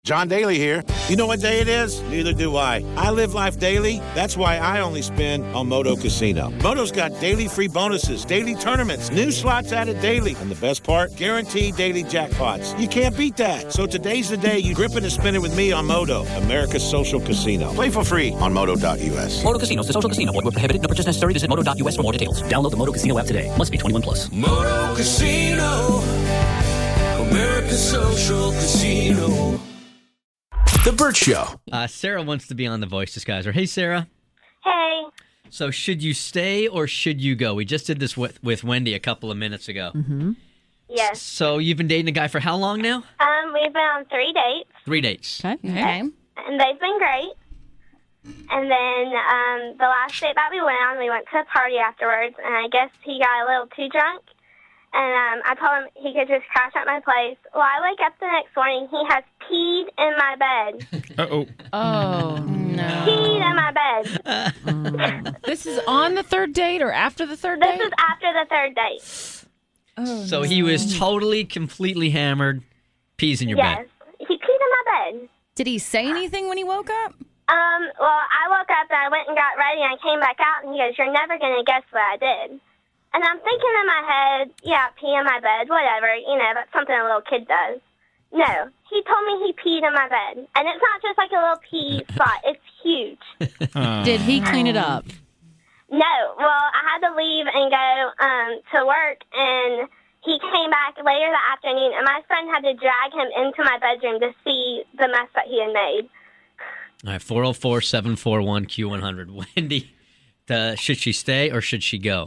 John Daly here. You know what day it is? Neither do I. I live life daily. That's why I only spin on Moto Casino. Moto's got daily free bonuses, daily tournaments, new slots added daily. And the best part? Guaranteed daily jackpots. You can't beat that. So today's the day you grip it and spin it with me on Moto, America's social casino. Play for free on Moto.us. Moto Casino, the social casino. Void where prohibited. No purchase necessary. Visit Moto.us for more details. Download the Moto Casino app today. Must be 21 plus. Moto Casino, America's social casino. The Burt Show. Sarah wants to be on The Voice Disguiser. Hey, Sarah. Hey. So should you stay or should you go? We just did this with Wendy a couple of minutes ago. Mm-hmm. Yes. So you've been dating a guy for how long now? We've been on 3 dates. 3 dates. Okay. And they've been great. And then the last date that we went to a party afterwards, and I guess he got a little too drunk. And I told him he could just crash at my place. Well, I wake up the next morning, he has peed in my bed. Uh-oh. Oh, no. Peed in my bed. This is on the third date or after the third date? This is after the third date. Oh, So he was totally, completely hammered, pees in your Yes. bed. He peed in my bed. Did he say anything when he woke up? Well, I woke up and I went and got ready and I came back out and he goes, "You're never going to guess what I did." And I'm thinking in my head, yeah, pee in my bed, whatever, that's something a little kid does. No, he told me he peed in my bed. And it's not just like a little pee spot, it's huge. Did he clean it up? No, well, I had to leave and go to work, and he came back later that afternoon, and my friend had to drag him into my bedroom to see the mess that he had made. All right, 404-741-Q100. Wendy, should she stay or should she go?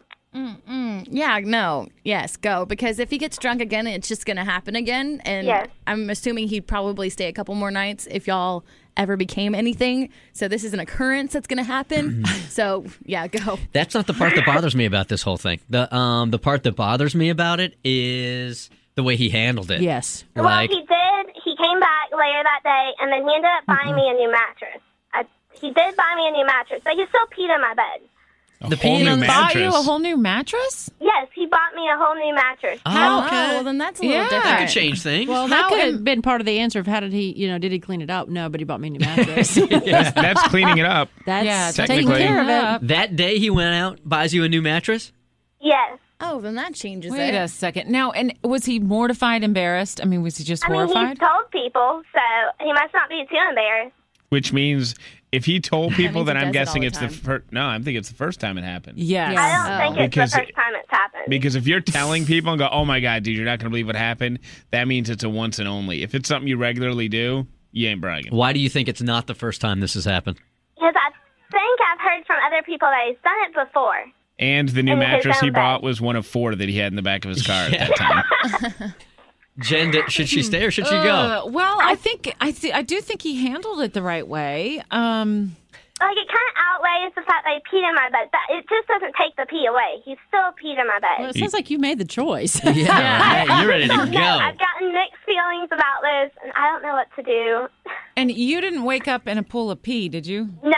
Yeah, no. Yes, go. Because if he gets drunk again, it's just going to happen again. And Yes. I'm assuming he'd probably stay a couple more nights if y'all ever became anything. So this is an occurrence that's going to happen. So, yeah, go. That's not the part that bothers me about this whole thing. The part that bothers me about it is the way he handled it. Yes. Well, he did. He came back later that day, and then he ended up buying me a new mattress. He did buy me a new mattress, but he still peed in my bed. A whole new Bought you mattress. a whole new mattress? Yes, he bought me a whole new mattress. Oh, okay. well, then that's a little Yeah. different. That could change things. Well, that could have been part of the answer of how did he, did he clean it up? No, but he bought me a new mattress. That's cleaning it up. That's technically. taking care of it. That day he went out, buys you a new mattress? Yes. Oh, then that changes Wait it. a second. Now, and was he mortified, embarrassed? I mean, was he just I mean, horrified? he's told people, so he must not be too embarrassed. Which means if he told people, means then he I'm does it guessing all it's the the time. first. No, I think it's the first time it happened. Yes. I don't think it's Because the first time it's happened. Because if you're telling people and go, "Oh my God, dude, you're not going to believe what happened," that means it's a once and only. If it's something you regularly do, you ain't bragging. Why do you think it's not the first time this has happened? Because I think I've heard from other people that he's done it before. And the new In his mattress he own bought bed. was one of 4 that he had in the back of his car at that time. Jen, should she stay or should she go? Well, I do think he handled it the right way. Like, it kind of outweighs the fact that he peed in my bed. But it just doesn't take the pee away. He still peed in my bed. Well, it sounds like you made the choice. Yeah, right. You're ready to No, go. I've gotten mixed feelings about this, and I don't know what to do. And you didn't wake up in a pool of pee, did you? No,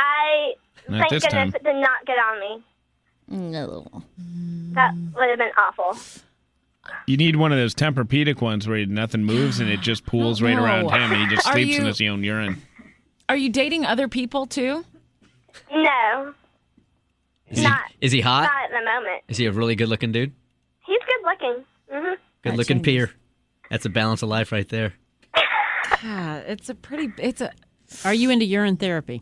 Not thank this goodness time. it did not get on me. No. That would have been awful. You need one of those Tempur-Pedic ones where nothing moves and it just pools right No. around him and he just Are sleeps in you- his own urine. Are you dating other people too? No, Is he not hot? not at the moment. Is he a really good-looking dude? He's good looking. Mm-hmm. Good-looking peer. That's a balance of life right there. God, it's a Are you into urine therapy?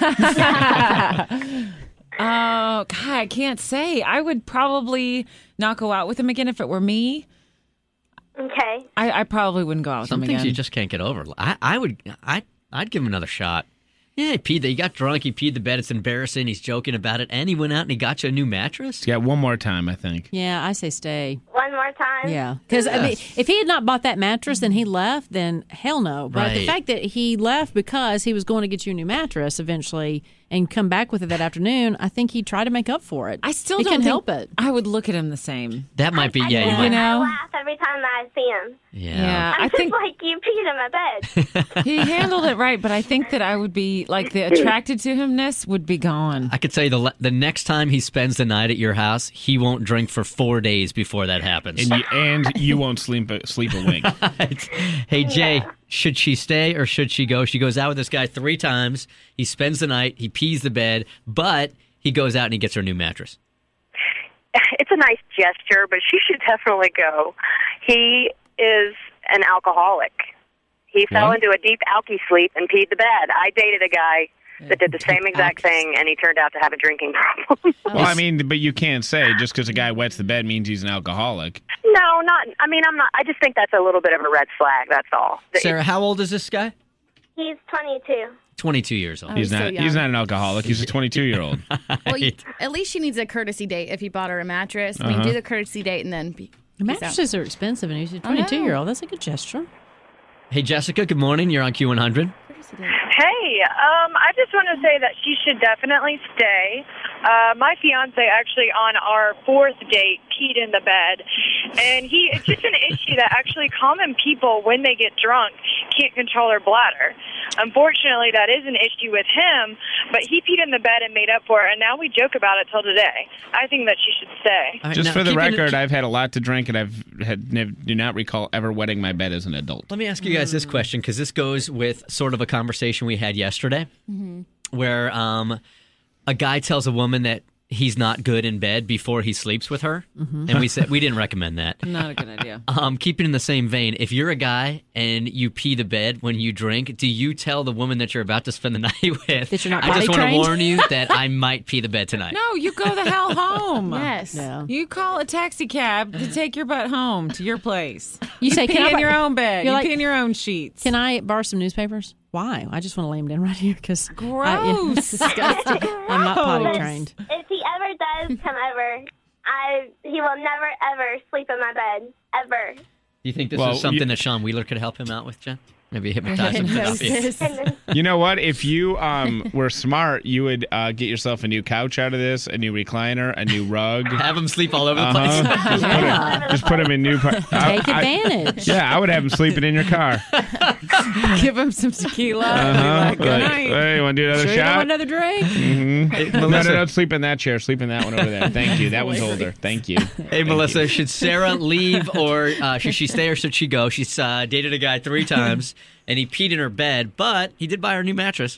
Oh, God, I can't say. I would probably not go out with him again if it were me. Okay. I probably wouldn't go out with Some him things again. you just can't get over. I'd give him another shot. Yeah, he peed. He got drunk. He peed the bed. It's embarrassing. He's joking about it, and he went out and he got you a new mattress. He's got one more time, I think. Yeah, I say stay. One more time. Yeah, because I mean, if he had not bought that mattress and he left, then hell no. But the Right. fact that he left because he was going to get you a new mattress eventually and come back with it that afternoon, I think he'd try to make up for it. I still he don't couldn't think help it. I would look at him the same. That might be. Yeah, you I might. know? laugh every time that I see him. Yeah. I'm I just think like, you peed in my bed. he handled it right, but I think that I would be like the attracted to himness would be gone. I could tell you the next time he spends the night at your house, he won't drink for 4 days before that happens. happens. And you won't sleep a wink. Hey, Jay, should she stay or should she go? She goes out with this guy 3 times. He spends the night. He pees the bed, but he goes out and he gets her a new mattress. It's a nice gesture, but she should definitely go. He is an alcoholic. He fell into a deep alky sleep and peed the bed. I dated a guy that did the same exact thing, and he turned out to have a drinking problem. Well, I mean, but you can't say just because a guy wets the bed means he's an alcoholic. No, not. I mean, I'm not. I just think that's a little bit of a red flag. That's all. Sarah, how old is this guy? He's 22. 22 years old. Oh, He's so not. young. He's not an alcoholic. He's a 22-year-old. Well, at least she needs a courtesy date if he bought her a mattress. I mean, do the courtesy date and then Mattresses are expensive, and he's a 22-year-old. That's a good gesture. Hey, Jessica, good morning. You're on Q100. Hey, I just want to say that she should definitely stay. My fiance actually on our 4th date peed in the bed, and it's just an issue that actually common people, when they get drunk, can't control their bladder. Unfortunately, that is an issue with him, but he peed in the bed and made up for it, and now we joke about it till today. I think that she should stay. Just for the record, I've had a lot to drink, and do not recall ever wetting my bed as an adult. Let me ask you guys this question, because this goes with sort of a conversation we had yesterday, where a guy tells a woman that he's not good in bed before he sleeps with her, and we said we didn't recommend that. Not a good idea. Keeping in the same vein, if you're a guy and you pee the bed when you drink, do you tell the woman that you're about to spend the night with, that you're not I just want to potty-trained? warn you that I might pee the bed tonight? No, you go the hell home. Yes. Yeah. You call a taxi cab to take your butt home to your place. You say, pee "Can I in buy-" your own bed. You're You like, pee in your own sheets. Can I borrow some newspapers? Why? I just want to lay them down right here because Gross. it's disgusting. I'm not potty trained. If he ever does come over, he will never, ever sleep in my bed. Ever. Do you think this Well, is something that Sean Wheeler could help him out with, Jen? Maybe hypnotize him. Hypnosis. You know what? If you were smart, you would get yourself a new couch out of this, a new recliner, a new rug. Have him sleep all over the place. Just put him in new. Take advantage. I would have him sleeping in your car. Give him some tequila. And be like, good night. Hey, you want to do another Sure you don't shot? want another drink? Hey, No, Melissa, don't sleep in that chair. Sleep in that one over there. Thank you. That one's older. Thank you. Hey, Melissa, should Sarah leave or should she stay or should she go? She's dated a guy 3 times and he peed in her bed, but he did buy her a new mattress.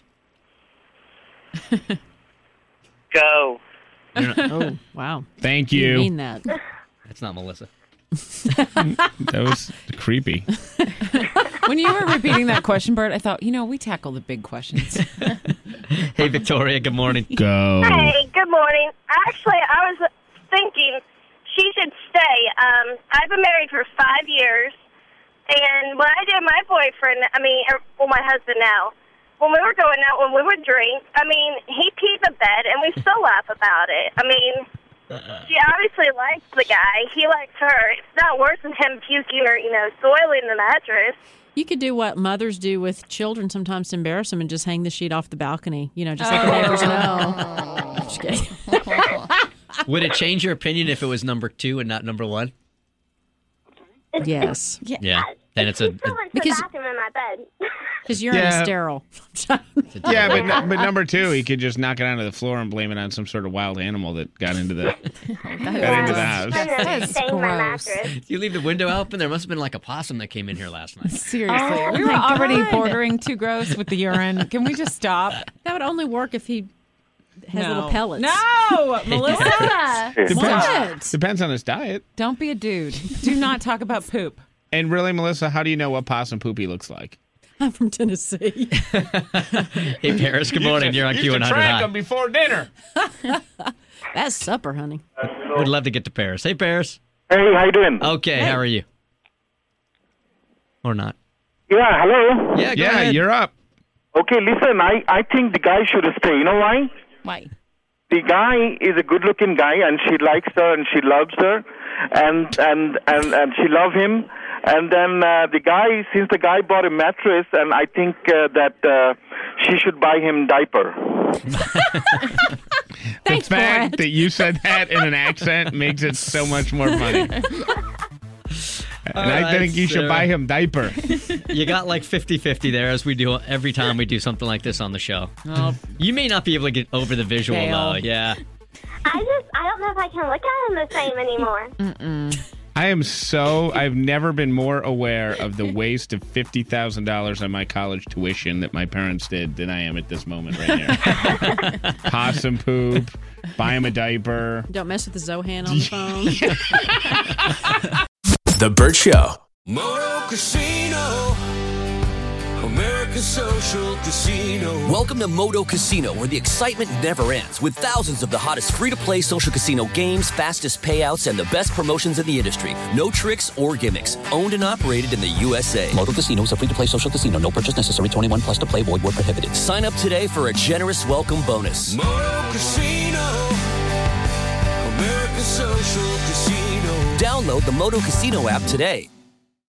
Go. Oh, wow. Thank You you. mean that. That's not Melissa. That was creepy. When you were repeating that question, Bert, I thought, we tackle the big questions. Hey, Victoria, good morning. Go. Hey, good morning. Actually, I was thinking she should stay. I've been married for 5 years, and when I did my boyfriend, my husband now, when we were going out, when we would drink, he peed the bed, and we still laugh about it. She obviously likes the guy. He likes her. It's not worse than him puking or, soiling the mattress. You could do what mothers do with children sometimes to embarrass them and just hang the sheet off the balcony. Just let the neighbors know. Just kidding. Would it change your opinion if it was number 2 and not number 1? Yes. Yeah. Then it's He still went to the bathroom in my bed. Because you're Yeah. sterile. Yeah, but number 2, he could just knock it onto the floor and blame it on some sort of wild animal that got into the house. That's gross. You leave the window open? There must have been like a possum that came in here last night. Seriously. We were already bordering too gross with the urine. Can we just stop? That would only work if he has little pellets. No, Melissa. Depends on his diet. Don't be a dude. Do not talk about poop. And really, Melissa, how do you know what possum poopy looks like? I'm from Tennessee. Hey, Paris, good morning. You're on Q100 High. before dinner. That's supper, honey. We'd love to get to Paris. Hey, Paris. Hey, how you doing? Okay, how are you? Or not? Yeah, hello? Yeah, go ahead. You're up. Okay, listen, I think the guy should stay. You know why? Why? The guy is a good-looking guy, and she likes her, and she loves her, and she loves him. And then since the guy bought a mattress, and I think that she should buy him diaper. The fact that you said that in an accent makes it so much more funny. And I think you should buy him diaper. You got like 50-50 there, as we do every time we do something like this on the show. Oh. You may not be able to get over the visual, though. Yeah. I don't know if I can look at him the same anymore. I've never been more aware of the waste of $50,000 on my college tuition that my parents did than I am at this moment right here. Possum poop, buy him a diaper. Don't mess with the Zohan on the phone. The Burt Show. Moto Casino, America's social casino. Welcome to Moto Casino, where the excitement never ends, with thousands of the hottest free-to-play social casino games, fastest payouts, and the best promotions in the industry. No tricks or gimmicks. Owned and operated in the USA. Moto Casino is a free-to-play social casino. No purchase necessary. 21 plus to play. Void where prohibited. Sign up today for a generous welcome bonus. Moto Casino, America's social casino. Download the Moto Casino app today.